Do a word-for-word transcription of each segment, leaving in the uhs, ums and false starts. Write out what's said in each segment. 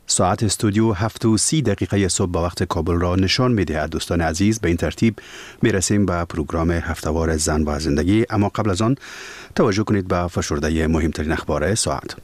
ساعت استودیو هفت و سی دقیقه صبح با وقت کابل را نشان می‌دهد. دوستان عزیز، به این ترتیب میرسیم به پروگرام هفته‌وار زن و زندگی، اما قبل از آن توجه کنید به فشرده مهمترین اخبار ساعت.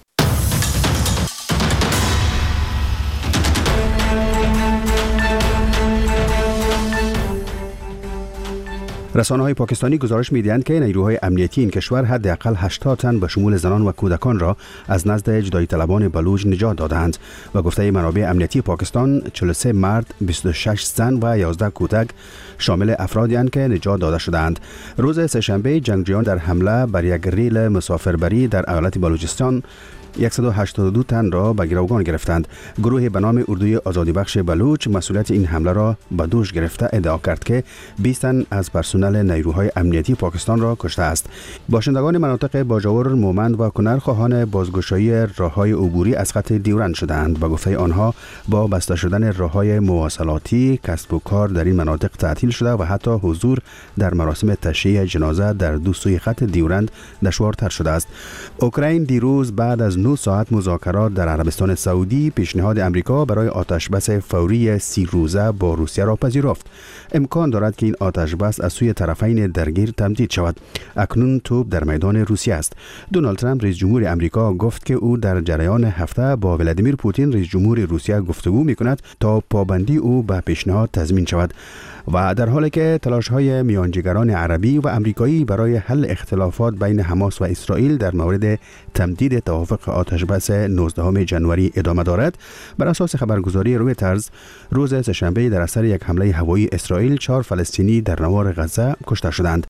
رسانه‌های پاکستانی گزارش می‌دهند که نیروهای امنیتی این کشور حداقل هشتاد تن به شمول زنان و کودکان را از نزد جدایی طلبان بلوچ نجات دادند و گفته منابع امنیتی پاکستان چهل و سه مرد، بیست و شش زن و یازده کودک شامل افرادی هستند که نجات داده شدند. روز سه‌شنبه جنگجویان در حمله بر یک ریل مسافربری در ایالت بلوچستان صد و هشتاد و دو تن را به گروگان گرفتند. گروه به نام اردوی آزادی بخش بلوچ مسئولیت این حمله را به دوش گرفته ادعا کرد که بیست تن از پرسنل نیروهای امنیتی پاکستان را کشته است. باشندگان مناطق باجاور، مومند و کنر خواهان بازگشایی راههای عبوری از خط دیورند شدند و گفته آنها با بسته شدن راههای مواصلاتی کسب و کار در این مناطق تعطیل شده و حتی حضور در مراسم تشییع جنازه در دو سوی خط دیورند دشوارتر شده است. اوکراین دیروز بعد از نه ساعت مذاکرات در عربستان سعودی پیشنهاد امریکا برای آتشبس فوری سی روزه با روسیه را پذیرفت. امکان دارد که این آتشبس از سوی طرفین درگیر تمدید شود. اکنون توپ در میدان روسیه است. دونالد ترامپ رئیس جمهور امریکا گفت که او در جریان هفته با ولادیمیر پوتین رئیس جمهور روسیه گفتگو می‌کند تا پابندی او به پیشنهاد تضمین شود. و در حالی که تلاش‌های میانجیگران عربی و امریکایی برای حل اختلافات بین حماس و اسرائیل در مورد تمدید توافق آتشبس نوزدهم ژانویه ادامه دارد، بر اساس خبرگزاری رویترز روز سه‌شنبه در اثر یک حمله هوایی اسرائیل چهار فلسطینی در نوار غزه کشته شدند.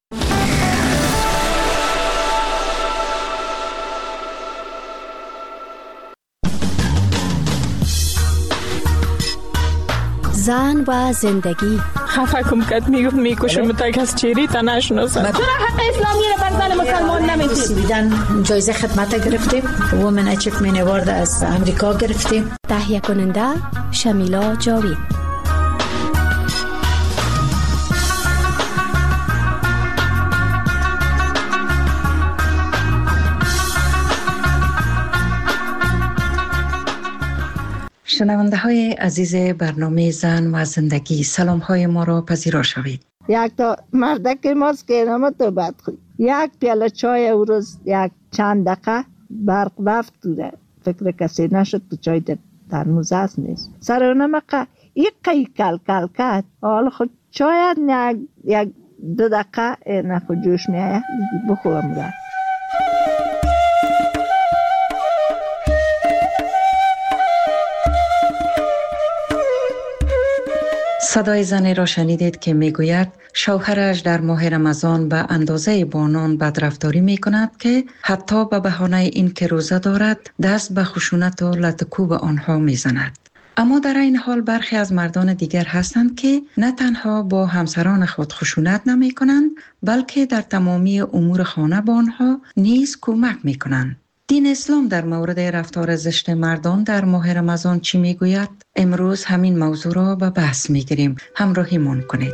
زن و زندگی. خفه کم کت میگفت میکشم تا کس چیری تا نشناسم. چرا حق اسلامی رو بر زن مسلمان نمیدید؟ بیدن جایزه خدمت گرفتیم، وومن اچیومنت اوارد از امریکا گرفتیم. تهیه کننده شمیلا جاوید. شنونده های عزیز برنامه زن و زندگی، سلام های ما را پذیرا شوید. یک تا مردک ماست که نما تو بد خوی، یک پیاله چای او روز یک چند دقیقه برق رفت دوره، فکر کسی نشد تو چای در ترموز هست نیست سر اونمقه یک قی کل کل کد حالا خود چای یک یک دو دقیقه نخود جوش میایه بخورم رفت. صدای زنی را شنیدید که میگوید شوهرش در ماه رمضان به اندازه با آنان بدرفتاری می کند که حتی به بهانه این که روزه دارد دست به خشونت و لطکوب آنها می زند. اما در این حال برخی از مردان دیگر هستند که نه تنها با همسران خود خشونت نمی کنند بلکه در تمامی امور خانه با آنها نیز کمک می کنند. دین اسلام در مورد رفتار زشت مردان در ماه رمضان چی میگوید؟ امروز همین موضوع را به بحث میگیریم. همراهیمان کنید.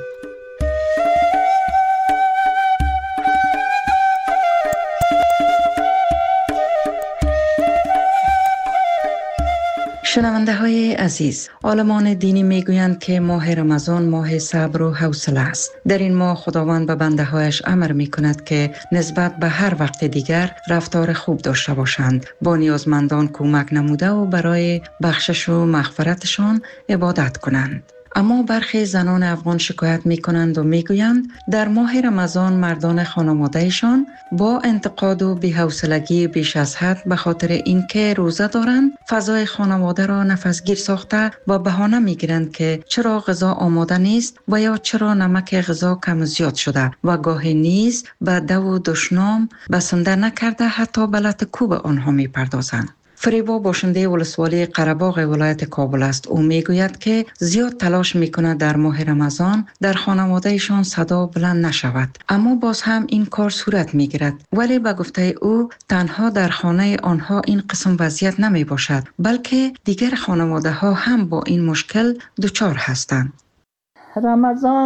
شنونده های عزیز، عالمان دینی میگویند که ماه رمضان ماه صبر و حوصله است. در این ماه خداوند به بنده هایش امر می کند که نسبت به هر وقت دیگر رفتار خوب داشته باشند، با نیازمندان کمک نموده و برای بخشش و مغفرتشان عبادت کنند. اما برخی زنان افغان شکایت می کنند و می گویند در ماه رمضان مردان خانوادهشان با انتقاد و بی‌حوصلگی بیش از حد به خاطر اینکه روزه دارند فضای خانواده را نفسگیر ساخته و بهانه می گیرند که چرا غذا آماده نیست و یا چرا نمک غذا کم زیاد شده و گاهی نیز به دو و دشنام بسنده نکرده حتی به لطکوب آنها می پردازند. فریبا باشنده ولسوالی قره‌باغ ولایت کابل است. او میگوید که زیاد تلاش میکند در ماه رمضان در خانوادهشان صدا بلند نشود، اما باز هم این کار صورت میگیرد. ولی به گفته او تنها در خانه آنها این قسم وضعیت نمی باشد، بلکه دیگر خانواده ها هم با این مشکل دچار هستند. رمضان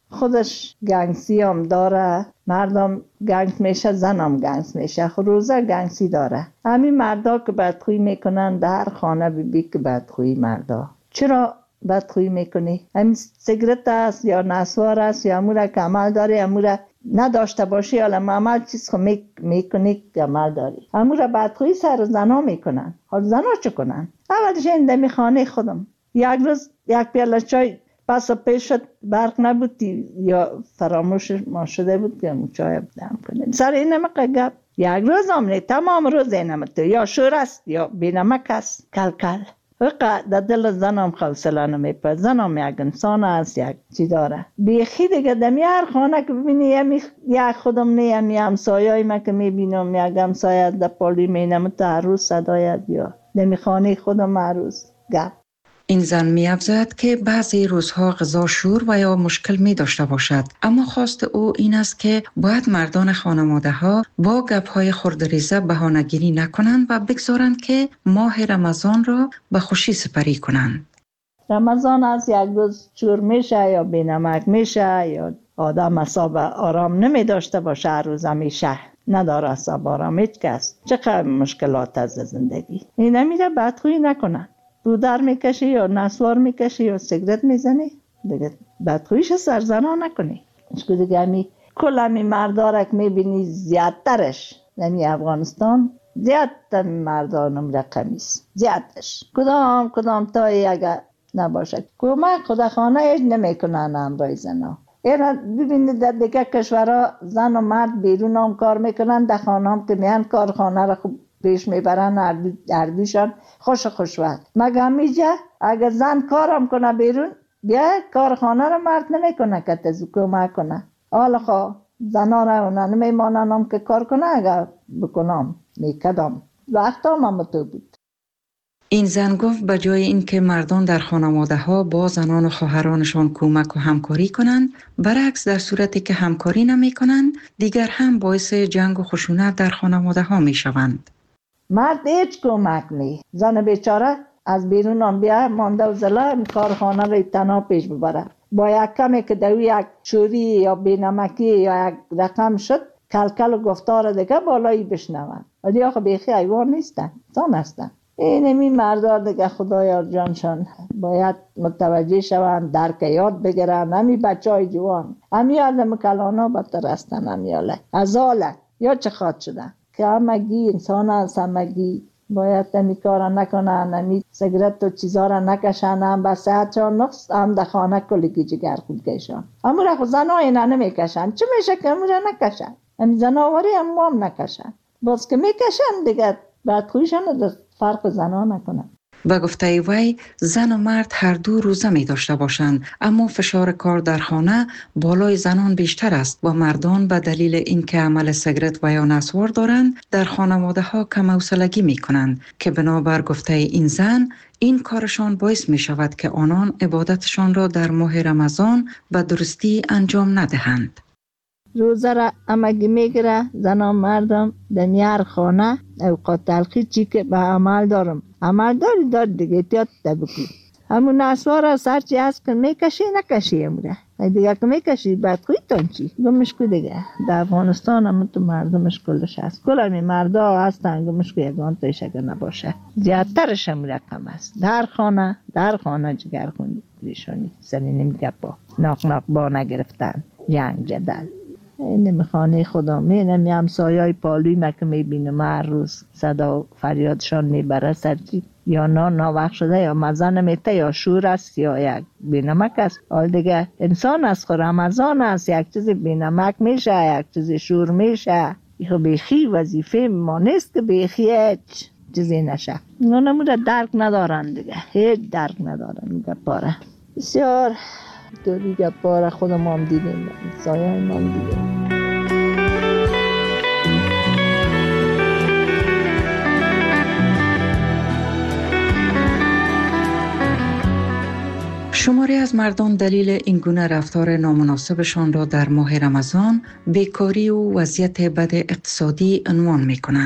خودش گنگسی هم داره، مردم گنگ میشه، زنم گنگ میشه، روزه گنگسی داره. همین مردا که بدخویی میکنن در خانه بی بی که بدخویی مردا. چرا بدخویی میکنی؟ همین سیگرت است یا نسوار است یا امور که عمل داری، امور نداشته باشی حالا عمل چیز خو میکنی که عمل داری. امور بدخویی سر زنا میکنن. حال زنا چه کنن؟ اولش این دمی خانه خودم یک روز یک پیاله چای پس پیش شد، برق نبود یا فراموش ما شده بود که چای دم کنیم. سر این نمک گپ یک روز آمنی تمام روز این نمک یا شور است یا بی نمک است کل کل. وقت در دل زنم حوصله نمیپه. زنم یک انسان است، یک چی داره بیخی دیگه. دمی هر خانه که ببینی یک خودم نه یمی همسایه‌ای من که میبینم یک همسایه در پالی مینم تا عروس صدایت یا دمی خانه خودم عروس گپ. این زن می افزاید که بعضی روزها غذا شور و یا مشکل می داشته باشد، اما خواست او این است که باید مردان خانواده ها با گپ های خردریزه بهانه‌گیری نکنند و بگذارند که ماه رمضان را به خوشی سپری کنند. رمضان از یک روز شور میشه یا بینمک میشه یا آدم اصاب آرام نمی داشته باشه، هر روز میشه نداره اصاب آرام هیچ کس. چقدر مشکلات از زندگی این نمیره بدخویی نکنن. دودر میکشی یا نسوار میکشی یا سیگرت میزنی دیگه بدخویش سر زنا نکنی. اشکو دیگه همی کل همی مردارک میبینی زیادترش همی افغانستان زیادتر مردانم رقمیست زیادتش کدام کدام تایی اگر نباشد کمک خدا خانه ایج نمیکنن امرای زنا. اینا ببینید در دیگه کشورها زن و مرد بیرون هم کار میکنن، در خانه هم که میان کارخانه را خوب پیش میبرن، اردوشان خوش خوشوقت. مگه همیجه اگر زن کارم کنه بیرون بیا کارخانه را مرد نمیکنه که تزو کمک کنه. حالا خواه زنا را اونا نمیماننم که کار کنه، اگر بکنم میکدم وقت هم تو بود. این زن گفت به جای اینکه مردان در خانواده ها با زنان و خواهرانشان کمک و همکاری کنند، برعکس در صورتی که همکاری نمی کنند دیگر هم باعث جنگ و خشونت در خانواده ها می شوند. مرد هیچ کمک نی، زن بیچاره از بیرون هم بیا مانده و زلا کارخانه را تنها پیش ببره. با یک کمی که دوی یک چوری یا بینمکی یا یک رقم شد کلکل و گفتار دیگه بالایی بشنون. ولی آخه بیخی ایوان نیستن، زن هستن. این همی مردار دیگه خدایا جانشان باید متوجه شوند، درک یاد بگیرن. همی بچه های جوان همی آدم کلانا بدتر هستن، همی آله ازاله یا چه خواد شدن که همگی انسان هست، همگی باید همی کارا نکنن، همی سیگرت و چیزا را نکشن، هم به صحتشان نقص، هم در خانه کلگی جگر خود کشن. همون را خود زن های نه نمیکشن، چه میشه که همون را نکشن؟ همی زناوری هم هم نکشن، باز که میکشن دیگه بدخویشان در فرق زنا نکنن. به گفته وی زن و مرد هر دو روزه می داشته باشند، اما فشار کار در خانه بالای زنان بیشتر است و مردان به دلیل اینکه عمل سیگرت و یا نسوار دارند در خانواده ها کم حوصلگی می کنند که بنابر گفته این زن این کارشان باعث می شود که آنان عبادتشان را در ماه رمضان به درستی انجام ندهند. روزه را امگی میگیره زنان مردم دمیار خانه اوقات تلخی چی که به عمل دارم عمل داری دار دیگه تیاد تبکی همون نسوار را سرچی هست که میکشی نکشی امره دیگه که میکشی بعد خوی تان چی گمش که دیگه در افغانستان هم تو مردمش کلش هست کل همی مردا هستن گمش که یکان تایش اگر نباشه زیادترش هم رقم هست در خانه در خانه جگر خوندی ریشانی سنی نمیگه با ناق ناق با نگرفتن جنگ جدل این خانه خدا مینم یه همسایه‌های پالوی ما که میبینم هر روز صدا فریادشان میبره سرچی یا نا ناوقت شده یا مزه نمیته یا شور است یا یک بینمک است. حال دیگه انسان است خود رمضان است یک چیزی بینمک میشه یک چیزی شور میشه یه بیخی وظیفه ما نیست که بیخی هیچ چیزی نشه. اونا مورد درک ندارن دیگه هیچ درک ندارن میگه پاره بسیار تو دیگه پاره خودم هم دیدیم سایه هم دیدیم. شماری از مردان دلیل این گونه رفتار نامناسبشان را در ماه رمضان بیکاری و وضعیت بد اقتصادی عنوان می کنند.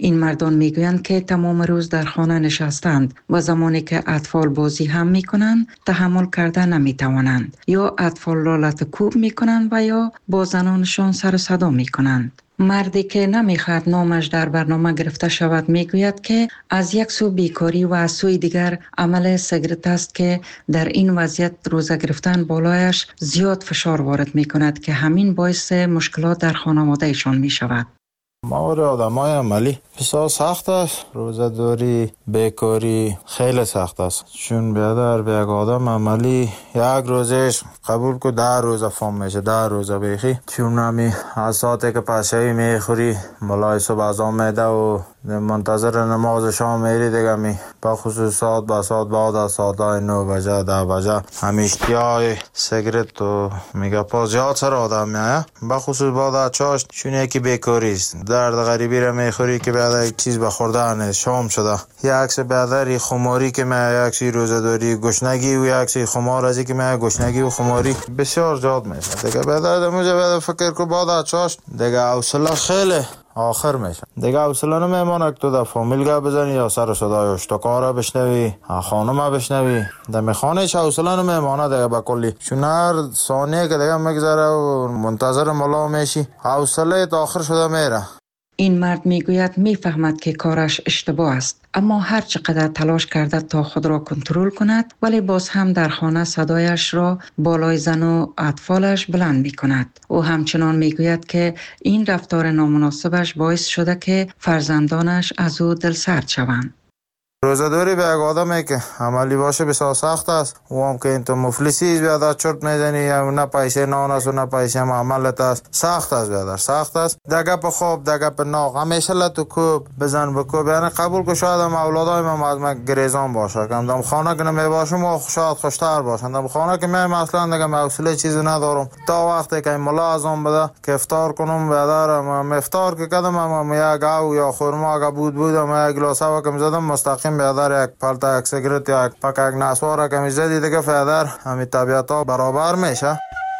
این مردان میگویند که تمام روز در خانه نشستند و زمانی که اطفال بازی هم میکنند تحمل کرده نمیتوانند، یا اطفال را لطکوب میکنند و یا با زنانشان سر و صدا میکنند. مردی که نمیخواد نامش در برنامه گرفته شود میگوید که از یک سو بیکاری و از سوی دیگر عمل سیگارت است که در این وضعیت روزه گرفتن بالایش زیاد فشار وارد میکند که همین باعث مشکلات در خانواده ایشان میشود. ماور آدمای عملی بسیار سخت است. روزه‌داری، بیکاری خیلی سخت است. چون بیادر به یک آدم عملی یک روزش قبول که ده روزه فام میشه، ده روزه بیخی. چون نمی از ساعتی که پشوی میخوری ملای صبح از آن میده و منتظر نماز شام میری دیگه می با خصوص ساعت با ساعت بعد از ساعت نو بجه ده بجه همیشتی های سیگرت و میگه پا زیاد سر آدم میایه با خصوص بعد از چاشت. چون یکی بیکاری است، درد غریبی را میخوری که بعد یک چیز بخورده نیست، شام شده. یک عکس بعد خماری که میایه، یک سی روزه داری گشنگی و یک سی خمار ازی که میایه گشنگی و خماری بسیار زیاد میشه دیگه. بعد از موجه بعد فکر که بعد از چاشت دیگه حوصله خیلی آخر میشه دیگه. حوصله نمیمونه که تو در فامیل گه بزنی یا سر صدای اشتکار بشنوی، خانم بشنوی. در خانه هیچ حوصله نمیمونه دیگه با کلی. چون هر ثانیه که دیگه میگذره و منتظر ملا میشی حوصله تا آخر شده میره. این مرد میگوید میفهمد که کارش اشتباه است، اما هر چقدر تلاش کرده تا خود را کنترل کند ولی باز هم در خانه صدایش را بالای زن و اطفالش بلند می کند. او همچنان میگوید که این رفتار نامناسبش باعث شده که فرزندانش از او دلسرد شوند. روزه‌داری به یک آدمی که عملی باشه بسیار سخت است. او هم که این تو مفلسی بیادر چرت میزنی یا نه پیسه نان است و نه پیسه معاملت است. سخت است بیادر، سخت است. دگه په خوب دگه په ناغ همیشه لتو کوب بزن بکوب. یعنی قبول که شاید هم اولادای من از من گریزان باشه که دم خانه که نمی باشم و شاید خوشتر باشن. دم خانه که من اصلا دیگه حوصله چیزی ندارم تا وقتی که ملا از اون بده که افطار کنم بیادر. من افطار که کردم من یا گاو یا خرما که بود بودم یک گلاس هوا که می‌زدم مستقیم بیادر یک پالتا یک سیگرت یا یک پاک یک نسوار که میزدی دیگه بیادر همین طبیعت ها برابر میشه.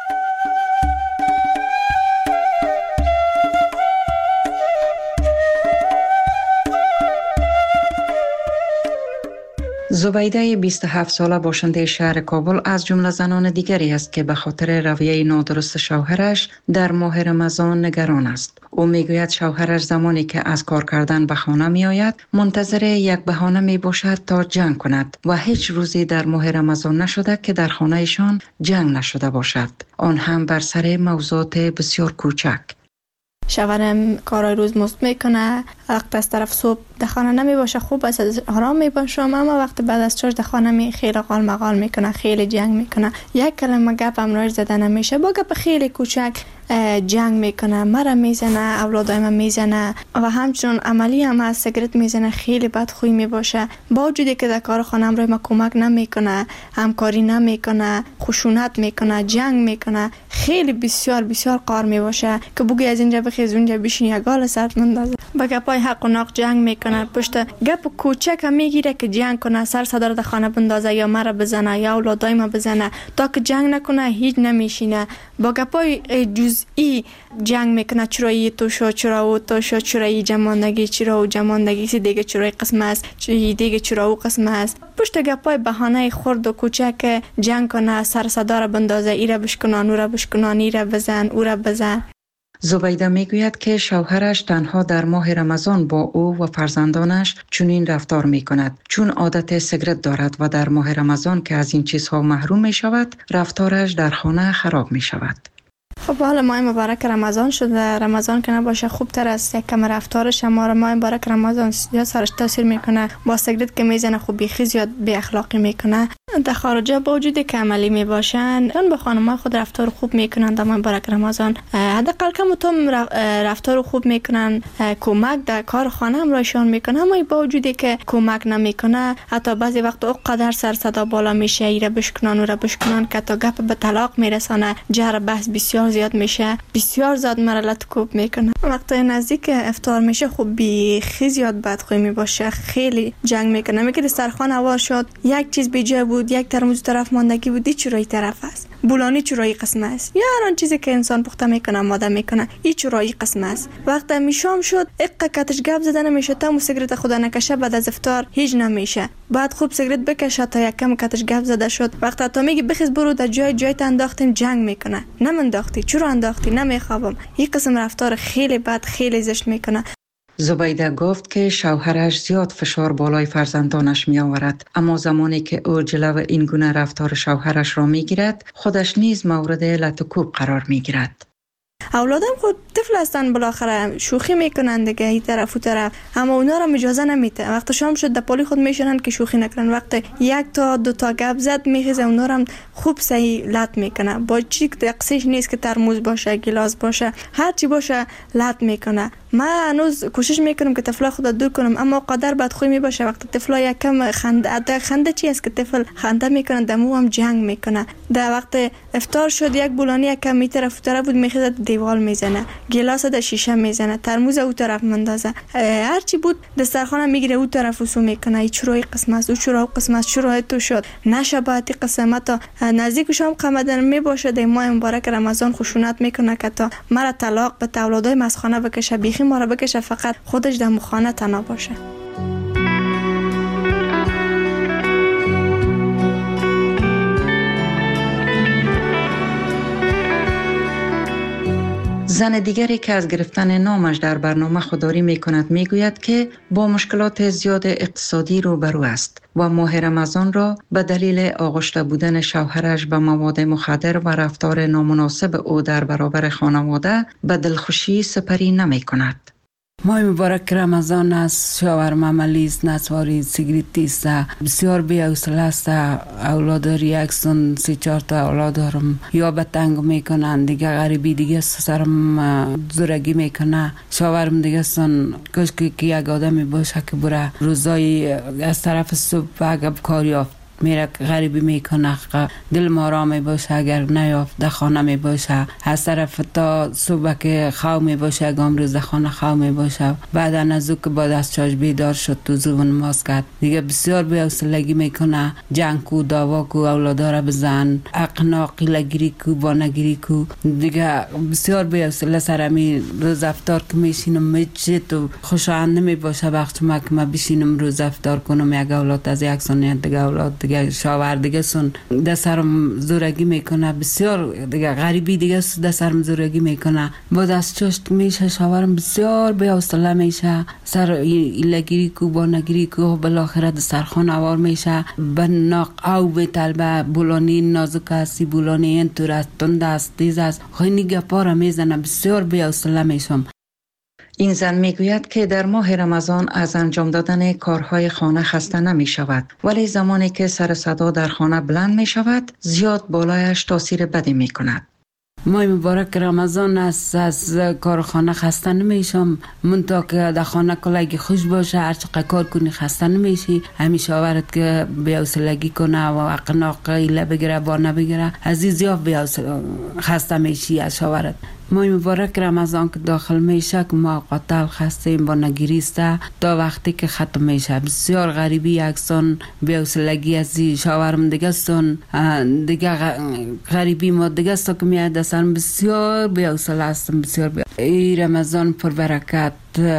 زبیده بیست و هفت ساله باشنده شهر کابل از جمله زنان دیگری است که به خاطر رویه نادرست شوهرش در ماه رمضان نگران است. او میگوید شوهرش زمانی که از کار کردن به خانه می آید منتظر یک بهانه می باشد تا جنگ کند و هیچ روزی در ماه رمضان نشده که در خانه ایشان جنگ نشده باشد، آن هم بر سر موضوعات بسیار کوچک. شوهرم کارای روز مست میکنه، وقت از طرف صبح در خانه نمی باشه خوب است، آرام می باشم، اما وقت بعد از چاش در خانه می خیلی قال مقال میکنه، خیلی جنگ میکنه. یک کلمه گپ هم راش زده نمیشه، با گپ خیلی کوچک جنگ میکنه، مرا میزنه، اولادای من میزنه و همچنان عملی هم از سیگرت میزنه. خیلی بدخوی میباشه، با وجودی که در کار خانم روی ما کمک نمیکنه، همکاری نمیکنه، خشونت میکنه، جنگ میکنه، خیلی بسیار بسیار قار میباشه که بگی از اینجا بخیز اونجا بشین یا گال سرت مندازه. با گپای حق و ناق جنگ میکنه، پشت گپ کوچک هم میگیره که جنگ کنه، سر صدر در خانه بندازه یا مرا بزنه یا اولادای ما بزنه. تا که جنگ نکنه هیچ نمیشینه. با گپای جزئی جنگ میکنه، چرایی تو شو، چرا او تو شو، چرایی جماندگی، چرا او جماندگی سی دیگه، چرای قسم است، چرایی دیگه چرا او قسم است. پشت گپای بهانه خرد و کوچک جنگ کنه، سر صدا را بندازه، ایره بشکنان، او را بشکنان، ایره بزن، او را بزن. زبیده میگوید که شوهرش تنها در ماه رمضان با او و فرزندانش چنین رفتار میکند، چون عادت سیگرت دارد و در ماه رمضان که از این چیزها محروم می شود رفتارش در خانه خراب می شود. خب حالا ماه مبارک رمضان شده، رمضان که نباشه خوب تر است، یک کم رفتارش اما ماه مبارک رمضان یا سرش تاثیر میکنه، با سیگرت که میزنه خوب بیخی زیاد بی اخلاقی میکنه. در خارجا با وجودی که عملی میباشن اون با خانم‌ها خود رفتار خوب میکنن در ماه مبارک رمضان، حداقل کم تو رفتار خوب میکنن، کمک در کار خانه هم رایشان میکنه. اما با وجودی که کمک نمیکنه حتی بعضی وقت اونقدر سر صدا بالا میشه، ایره بشکنان و را بشکنان که تا گپ به طلاق میرسانه، جر بحث بسیار زیاد میشه، بسیار زیاد مرلت کوب میکنه. وقتی نزدیک افطار میشه خوب بیخی زیاد بدخوی میباشه، خیلی جنگ میکنه. میگه سرخوان هوار شد، یک چیز بی جای بود، یک ترمز طرف ماندگی بود، چرایی طرف است. بولانی چرایی قسم است یا هر آن چیزی که انسان پخته میکنه آماده میکنه این چرایی قسم است. وقتی می شام شد اقا کتش گپ زدن نمیشه تا مو سیگرت خدا نکشه بعد از افطار هیچ نمیشه. بعد خوب سیگرت بکشه تا یکم کتش گپ زده شد. وقتی تو میگی بخیز برو در جای جای انداختیم جنگ میکنه. نمنداختی چرا انداختی نمیخوابم. این قسم رفتار خیلی بد خیلی زشت میکنه. زبیده گفت که شوهرش زیاد فشار بالای فرزندانش می آورد، اما زمانی که او جلو این گونه رفتار شوهرش را می گیرد خودش نیز مورد لطکوب قرار می گیرد. اولادم خود طفل هستن بالاخره شوخی میکنن دیگه این طرف و طرف، اما اونا را اجازه نمیده. وقتی شام شد در پالی خود میشنن که شوخی نکنن. وقتی یک تا دو تا گپ زد میخیزه اونا را خوب صحیح لط میکنه. با چی دقیقش نیست که ترموز باشه گلاس باشه هر چی باشه لط میکنه. من هنوز کوشش میکنم که طفلا خود دور کنم، اما قدر بدخوی می باشه. وقتی طفلا یکم خنده خنده چی است که طفل خنده میکنه دمو هم جنگ میکنه. در وقت افطار شد یک بولانی یکم می طرف طرف بود میخیزه دیوال میزنه، گلاس در شیشه میزنه، ترموز او طرف مندازه، هر چی بود دسترخوان میگیره او طرف وسو میکنه. ای چرا این قسم است او چرا قسم است چرا تو شد نشباتی قسمت نزدیک شام قمدن می باشه. در ماه مبارک رمضان خشونت میکنه که تا مرا طلاق به اولادای مسخانه بکشه، بیخی ما را بکشه، فقط خودش در مخانه تنها باشه. زن دیگری که از گرفتن نامش در برنامه خودداری می کند می گوید که با مشکلات زیاد اقتصادی روبرو است و ماه رمضان را به دلیل آغشته بودن شوهرش به مواد مخدر و رفتار نامناسب او در برابر خانواده به دلخوشی سپری نمی کند. ماه مبارک رمضان است، شوهرم عملی است، نسواری سیگریتی است، بسیار بی حوصله است. اولاد ریاکسون سی چهار تا اولاد دارم یا به تنگ میکنن دیگه، غریبی دیگه سرم زورگی میکنه. شوهرم دیگه سن کاش که یک آدمی باشه که بره روزای از طرف صبح اگه کار یافت میره غریبی میکنه، دل ما را می باشه. اگر نیافت در خانه می باشه از طرف تا صبح که خو می باشه اگام روز خانه خو می باشه. بعد از او که با دست چاش بیدار شد تو زو نماز کرد دیگه بسیار بی حوصلگی میکنه. جنگ کو دعوا کو اولادا را بزن، اقنا قیلگیری کو بانگیری کو دیگه بسیار بی حوصله سرمی. روز افطار که میشینم میچه تو خوشایند نمی باشه وقت ما که ما بشینم روز افطار کنم یک اولاد از یک سنیت دیگه اولاد دیگه شاور دیگه سن دسترم زورگی میکنه، بسیار دیگه غریبی دیگه دسترم زورگی میکنه. با دست چشت میشه شاورم بسیار بی حوصله میشه. سر ایلگیری کو با نگیری کو بالاخره دسترخوان آوار میشه. بناق او به طلبه بولانی نازک هستی، بولانی این طور است، تند است، تیز است، خیلی گپا را میزنه. بسیار بی حوصله میشم. این زن میگوید که در ماه رمضان از انجام دادن کارهای خانه خسته نمی شود، ولی زمانی که سر صدا در خانه بلند می شود زیاد بالایش تاثیر بدی می کند. ماه مبارک رمضان است، از کار خانه خسته نمیشم. منطقه که در خانه کلگی خوش باشه، هر چقدر کار کنی خسته نمیشی. همیشه آورد که بی‌حوصلگی کنه و اقناق ایله بگیره با نبگیره از این زیاد بی‌حوصله خسته میشی از آورد. ماه مبارک رمضان که داخل میشه که ما قاتل خستیم با نگیریسته تا وقتی که ختم میشه. بسیار غریبی یکسان بی‌حوصلگی از این شاورم دیگه سن دیگه غریبی ما دیگه سا که میاد دستم بسیار بی‌حوصله هستم. بسیار بی... ای رمضان پر برکت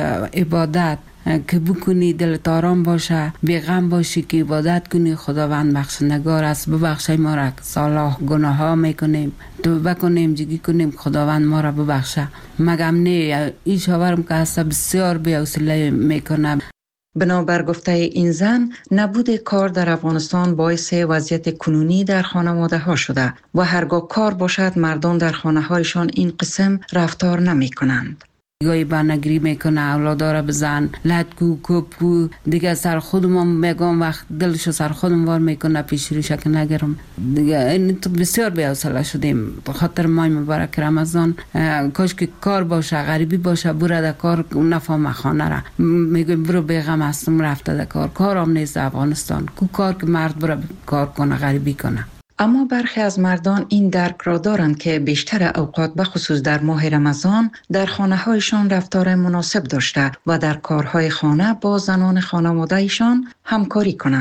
عبادت که بکنی دلت آرام باشه، بی غم باشی که عبادت کنی. خداوند بخشندگار است، ببخشای ما را صلاح گناه ها میکنیم توبه کنیم جگی کنیم خداوند ما را ببخشه. مگم نه این شاورم که هست بسیار بی حوصله میکنه. بنابر گفته این زن نبود کار در افغانستان باعث وضعیت کنونی در خانواده ها شده و هرگاه کار باشد مردان در خانه هایشان این قسم رفتار نمی کنند. گاهی بانگری میکنه، اولادا را بزن، لط کو کوب کو دیگه سر خودم میگم وقت دلشو سر خودم وار میکنه پیش روش که نگرم دیگه. این تو بسیار بی‌حوصله شدیم به خاطر ماه مبارک رمضان. کاش که کار باشه، غریبی باشه، برو در کار نفهم خانه را میگم برو بیغم هستم رفته در کار. کارم نیست افغانستان کو کار که مرد برو کار کنه غریبی کنه. اما برخی از مردان این درک را دارند که بیشتر اوقات به خصوص در ماه رمضان در خانه هایشان رفتار مناسب داشته و در کارهای خانه با زنان خانواده ایشان همکاری کنند.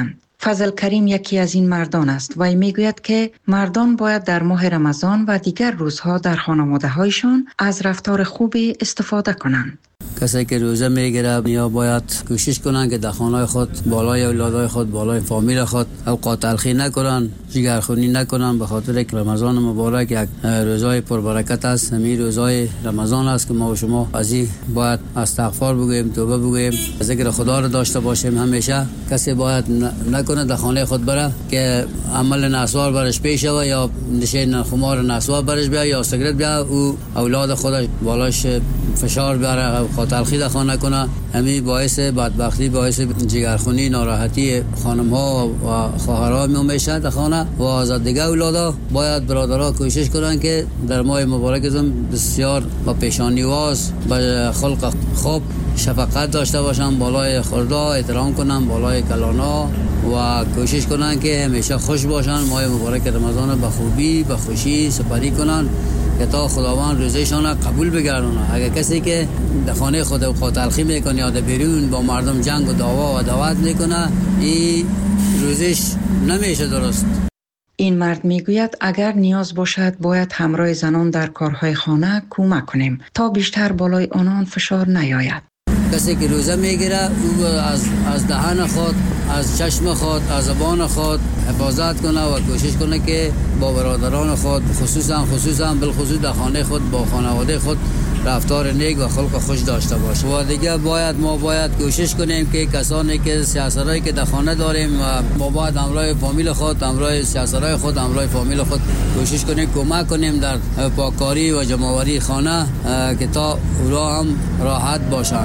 فضل کریم یکی از این مردان است و میگوید که مردان باید در ماه رمضان و دیگر روزها در خانواده‌هایشان از رفتار خوبی استفاده کنند. کسی که روزه میگیره یا باید کوشش کنن که در خانه خود بالای اولادای خود بالای فامیل خود اوقات تلخی نکنن، جگرخونی نکنن، به خاطر که رمضان مبارک یک روزای پربرکت است. همین روزای رمضان است که ما و شما از این باید استغفار بگوییم، توبه بگوییم، ذکر خدا را داشته باشیم. همیشه کسی باید نکنه در خانه خود بره که عمل نسوار برش پیش و یا نشین خمار نسوار برش بیا یا سیگرت بیا او اولاد خودش بالاش فشار بیاره تلخی در خانه کنه. همین باعث بدبختی، باعث جگرخونی، ناراحتی خانم ها و خواهرها میشه در خانه و از دیگه اولادا. باید برادرها کوشش کنن که در ماه مبارک بسیار با پیشانیواز با خلق خوب شفقت داشته باشن، بالای خوردا احترام کنن، بالای کلانا و کوشش کنن که همیشه خوش باشن. ماه مبارک رمضان به خوبی به خوشی سپری کنن که تا خداوند روزشان قبول بگردونه. اگر کسی که در خانه خود اوقات تلخی میکنه یا در بیرون با مردم جنگ و دعوا و دعوت میکنه، این روزش نمیشه درست. این مرد میگوید اگر نیاز باشد باید همراه زنان در کارهای خانه کمک کنیم تا بیشتر بالای آنان فشار نیاید. کسی که روزه میگیره او از از دهان خود، از چشم خود، از زبان خود حفاظت کنه و کوشش کنه که با برادران خود خصوصا خصوصا بالخصوص در خانه خود با خانواده خود رفتار نیک و خلق خوش داشته باشه. و دیگه باید ما باید کوشش کنیم که کسانی که سیاستایی که در خانه داریم و ما باید همراه فامیل خود، همراه سیاستای خود، همراه فامیل خود کوشش کنیم کمک کنیم در پاککاری و جمع‌آوری خانه که تا اونا هم راحت باشن.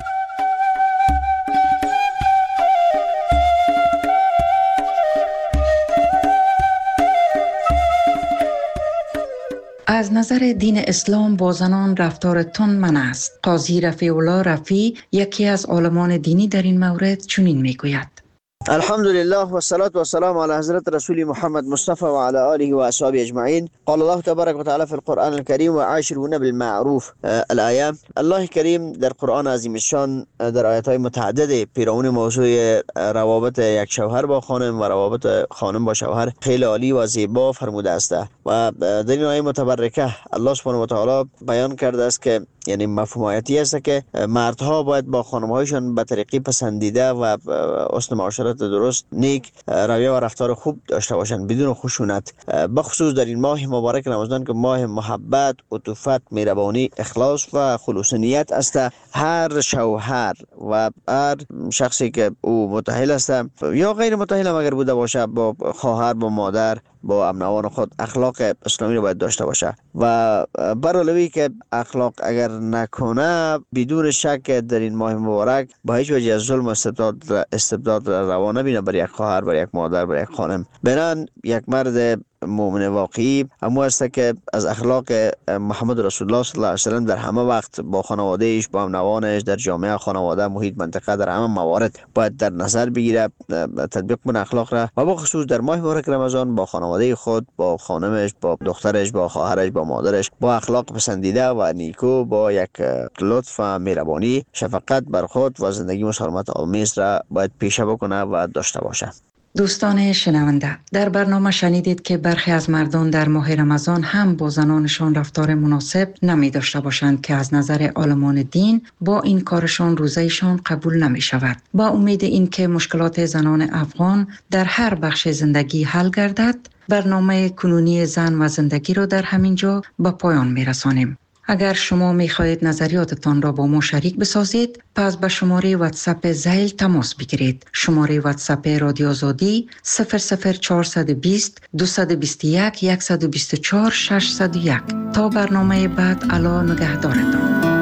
از نظر دین اسلام با زنان رفتار تند منع است. قاضی رفیع الله رفیع یکی از عالمان دینی در این مورد چنین میگوید: الحمدلله و الصلاة و السلام علی حضرت رسول محمد مصطفى و علی آله و اصحابه اجمعین. قال الله تبارک و تعالی فی القرآن الكریم و عاشرون بالمعروف. الآیه الله کریم در قرآن عظیم الشان در آیات های متعدد پیرامون موضوع روابط یک شوهر با خانم و روابط خانم با شوهر خیلی عالی و زیبا فرموده است و در این آیه متبرکه الله سبحانه و تعالی بیان کرده است که یعنی مفهوم آیاتی است که مردها باید با خانم‌هایشان به طریقی پسندیده و حسن معاشرت درست، نیک رویه و رفتار خوب داشته باشند بدون خشونت. بخصوص در این ماه مبارک رمضان که ماه محبت، عطوفت، مهربانی، اخلاص و خلوص نیت است، هر شوهر و هر شخصی که او متأهل است یا غیر متأهل اگر بوده باشه با خواهر، با مادر، با امنوان خود اخلاق اسلامی رو باید داشته باشه و برعلاوه که اخلاق اگر نکنه بدون شک در این ماه مبارک با هیچ وجه از ظلم و استبداد استبداد روا نبینه بر یک خواهر، بر یک مادر، بر یک خانم. بنان یک مرد مؤمن واقعی همو است که از اخلاق محمد رسول الله صلی الله علیه و سلم در همه وقت با خانوادهش، با امنوانش، در جامعه، خانواده، محیط، منطقه، در همه موارد باید در نظر بگیره، تطبیق کنه اخلاق را و با خصوص در ماه مبارک رمضان با خانواده خود، با خانمش، با دخترش، با خواهرش، با مادرش با اخلاق پسندیده و نیکو، با یک لطف و مهربانی، شفقت بر خود و زندگی مسالمت آمیز را باید پیشه بکنه و داشته باشه. دوستان شنونده، در برنامه شنیدید که برخی از مردان در ماه رمضان هم با زنانشان رفتار مناسب نمی داشته باشند که از نظر عالمان دین با این کارشان روزهشان قبول نمی شود. با امید این که مشکلات زنان افغان در هر بخش زندگی حل گردد، برنامه کنونی زن و زندگی را در همین جا به پایان می رسانیم. اگر شما می خواهید نظریاتتان را با ما شریک بسازید، پس به شماره واتساپ زیل تماس بگیرید. شماره واتساپ رادیو آزادی صفر صفر چهارصد و بیست دویست و بیست و یک صد و بیست و چهار ششصد و یک. تا برنامه بعد، الا نگهدارتان.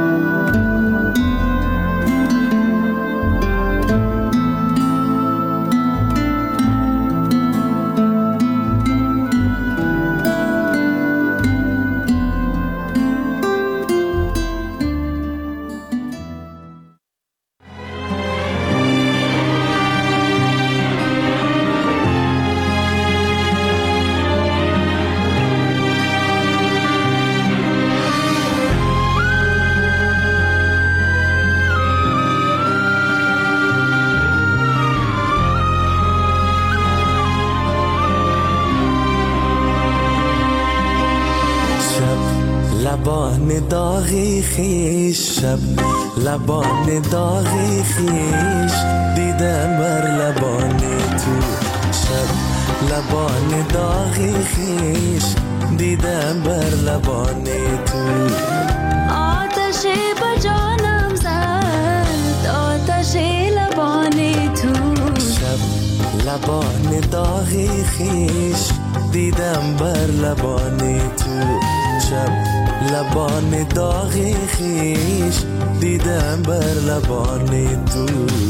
لبان داغی خیش شب لبان داغی خیش دیدم بر لبان تو شب لبان داغی خیش دیدم بر لبان تو آتش با جانم زد آتش لبان تو شب لبان داغی خیش دیدم بر لبان تو شب لبان داغی خیش دیدم بر لبان تو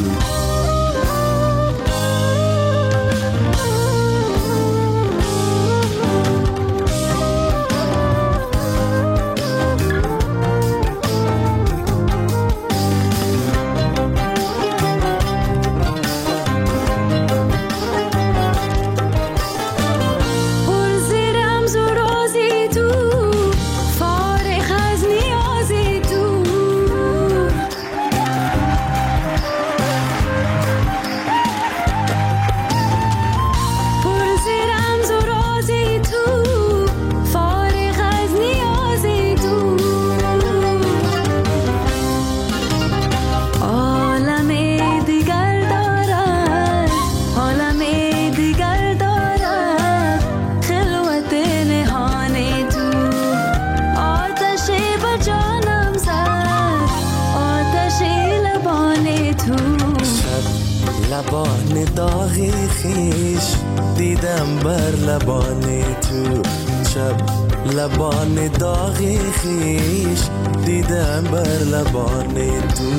لبان داغی خیش دیدم بر لبان تو شب لبان داغی خیش دیدم بر لبان تو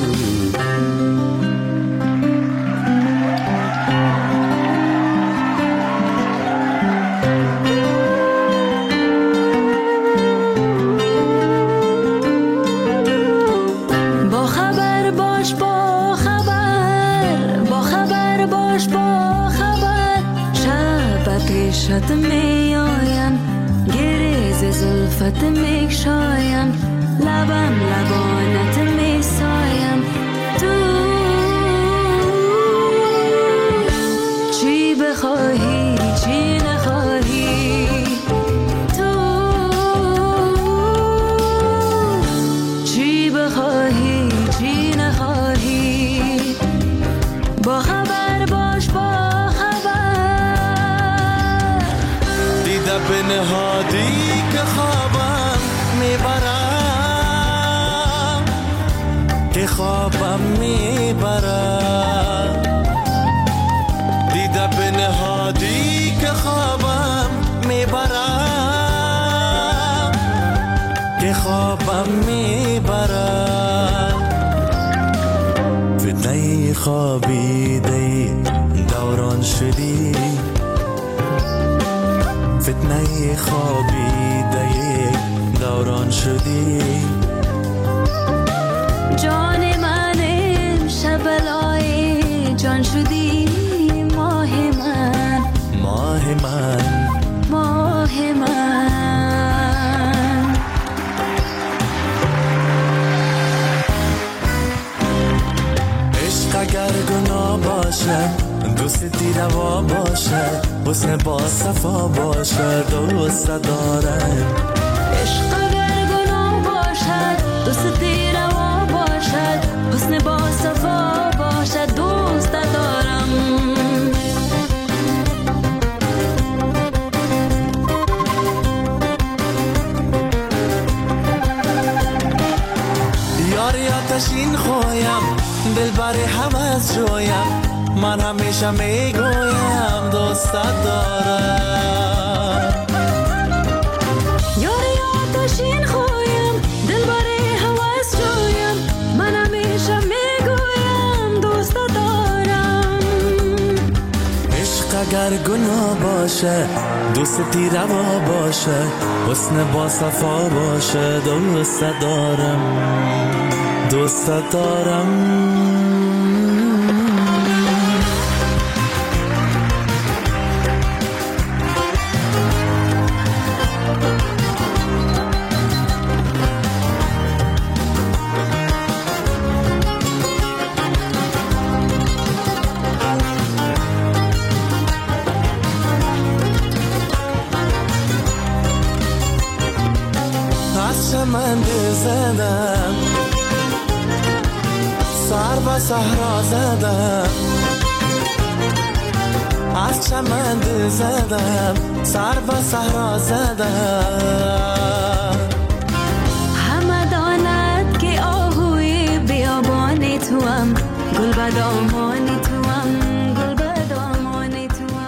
شد می آیم گریز زلفت می شایم لبم لبانت می سایم تو چی بخواهی چی نخواهی تو چی بخواهی چی نخواهی با خبر باش با به نهادی که خوابم میبرم که خوابم میبرم دیده به نهادی که خوابم میبرم که خوابم میبرم فتنه خوابیده دوران شدی فتنه خوابیده دوران شدی جان من شبلای جان شدی ماه من ماه من ماه من عشق اگر گناه باشد دوستی روا باشد حسن با صفا باشد دوست دارم عشق اگر گناه باشد دوستی روا باشد حسن با صفا باشد دوست دارم یاری آتشین خوایم دل بری هم از جویم من همیشه میگویم دوست دارم یاری آتشین خوایم دل بری هوس جویم من همیشه میگویم دوست دارم عشق اگر گناه باشه دوستی روا باشه حسن با صفا باشه دوست دارم دوست دارم زدم سر به صحرا زدم از چمن دل زدم سر به صحرا زدم همه داند که آهوی بیابان تو هم گل به دامان